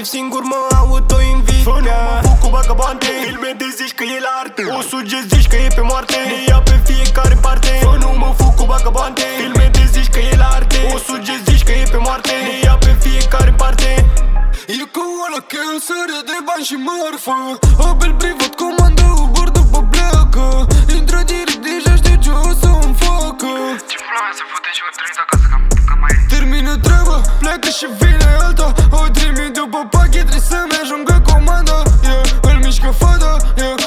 motiv singur mă auto-invit. Mă fug cu vagabante, filme de zici că e la arte. O sugezi zici că e pe moarte, ne ia pe fiecare parte. Nu mă fug cu vagabante, filme de zici că e la arte. O sugezi zici că e pe moarte, ne ia pe fiecare parte. E ca ăla că el sare de bani și marfă. Abel privat comandă Uber după pleacă. Intră direct, deja știu ce o să-mi facă. Ce pula mea se fute și o trimit acasă că mai termină treaba, pleacă și vine alta. O trimit după pachet, trebuie să-mi ajungă comanda. Îl mișcă fata,